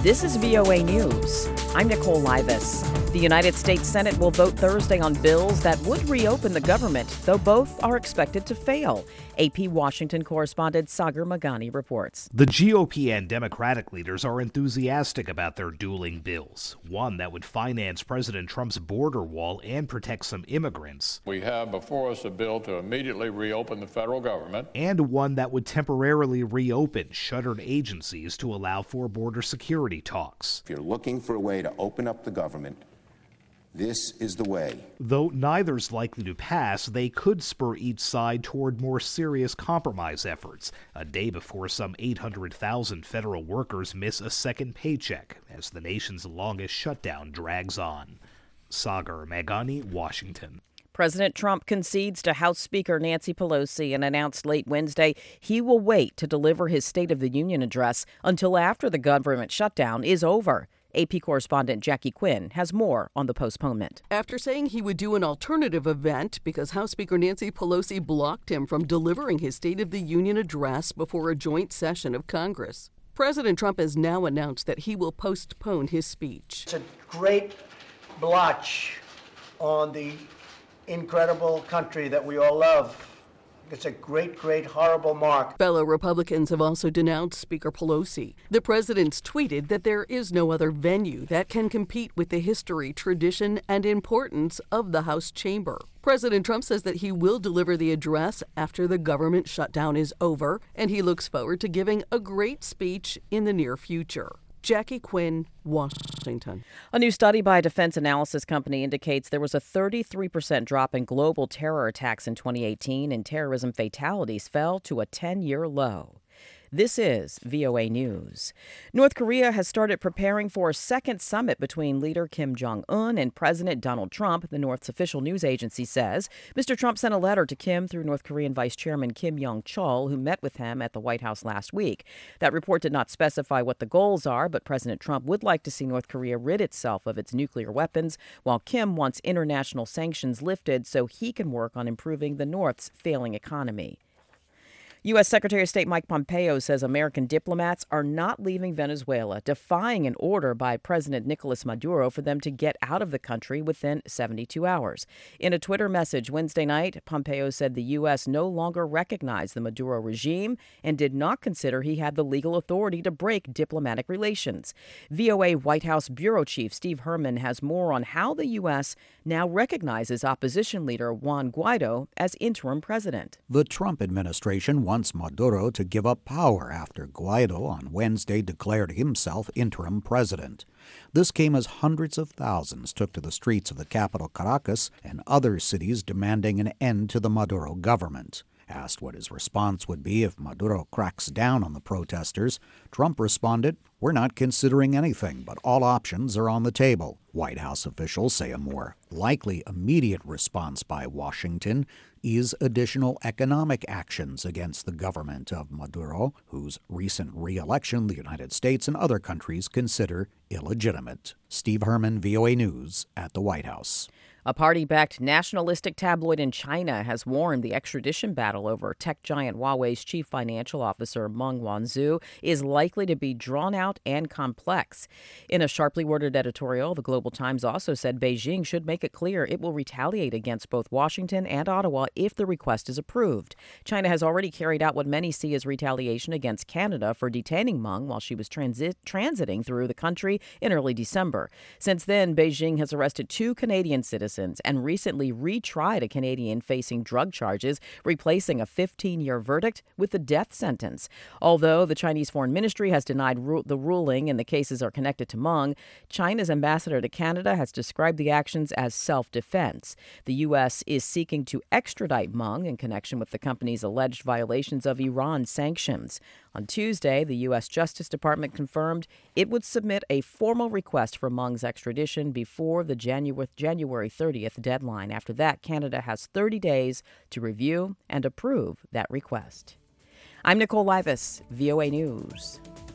This is VOA News. I'm Nicole Livas. The United States Senate will vote Thursday on bills that would reopen the government, though both are expected to fail. AP Washington correspondent Sagar Meghani reports. The GOP and Democratic leaders are enthusiastic about their dueling bills. One that would finance President Trump's border wall and protect some immigrants. We have before us a bill to immediately reopen the federal government. And one that would temporarily reopen shuttered agencies to allow for border security talks. If you're looking for a way to open up the government, this is the way. Though neither's likely to pass, they could spur each side toward more serious compromise efforts, a day before some 800,000 federal workers miss a second paycheck as the nation's longest shutdown drags on. Sagar Meghani, Washington. President Trump concedes to House Speaker Nancy Pelosi and announced late Wednesday he will wait to deliver his State of the Union address until after the government shutdown is over. AP correspondent Jackie Quinn has more on the postponement. After saying he would do an alternative event because House Speaker Nancy Pelosi blocked him from delivering his State of the Union address before a joint session of Congress, President Trump has now announced that he will postpone his speech. It's a great blotch on the incredible country that we all love. It's a great, horrible mark. Fellow Republicans have also denounced Speaker Pelosi. The president's tweeted that there is no other venue that can compete with the history, tradition, and importance of the House chamber. President Trump says that he will deliver the address after the government shutdown is over, and he looks forward to giving a great speech in the near future. Jackie Quinn, Washington. A new study by a defense analysis company indicates there was a 33% drop in global terror attacks in 2018, and terrorism fatalities fell to a 10-year low. This is VOA News. North Korea has started preparing for a second summit between leader Kim Jong-un and President Donald Trump, the North's official news agency says. Mr. Trump sent a letter to Kim through North Korean Vice Chairman Kim Yong-chol, who met with him at the White House last week. That report did not specify what the goals are, but President Trump would like to see North Korea rid itself of its nuclear weapons, while Kim wants international sanctions lifted so he can work on improving the North's failing economy. U.S. Secretary of State Mike Pompeo says American diplomats are not leaving Venezuela, defying an order by President Nicolas Maduro for them to get out of the country within 72 hours. In a Twitter message Wednesday night, Pompeo said the U.S. no longer recognized the Maduro regime and did not consider he had the legal authority to break diplomatic relations. VOA White House Bureau Chief Steve Herman has more on how the U.S. now recognizes opposition leader Juan Guaido as interim president. The Trump administration wants Maduro to give up power after Guaido on Wednesday declared himself interim president. This came as hundreds of thousands took to the streets of the capital Caracas and other cities demanding an end to the Maduro government. Asked what his response would be if Maduro cracks down on the protesters, Trump responded, "We're not considering anything, but all options are on the table." White House officials say a more likely immediate response by Washington is additional economic actions against the government of Maduro, whose recent re-election the United States and other countries consider illegitimate. Steve Herman, VOA News, at the White House. A party-backed nationalistic tabloid in China has warned the extradition battle over tech giant Huawei's chief financial officer Meng Wanzhou is likely to be drawn out and complex. In a sharply worded editorial, the Global Times also said Beijing should make it clear it will retaliate against both Washington and Ottawa if the request is approved. China has already carried out what many see as retaliation against Canada for detaining Meng while she was transiting through the country in early December. Since then, Beijing has arrested 2 Canadian citizens and recently retried a Canadian facing drug charges, replacing a 15-year verdict with a death sentence. Although the Chinese Foreign Ministry has denied the ruling and the cases are connected to Meng, China's ambassador to Canada has described the actions as self-defense. The U.S. is seeking to extradite Meng in connection with the company's alleged violations of Iran sanctions. On Tuesday, the U.S. Justice Department confirmed it would submit a formal request for Meng's extradition before the January 30th deadline. After that, Canada has 30 days to review and approve that request. I'm Nicole Livas, VOA News.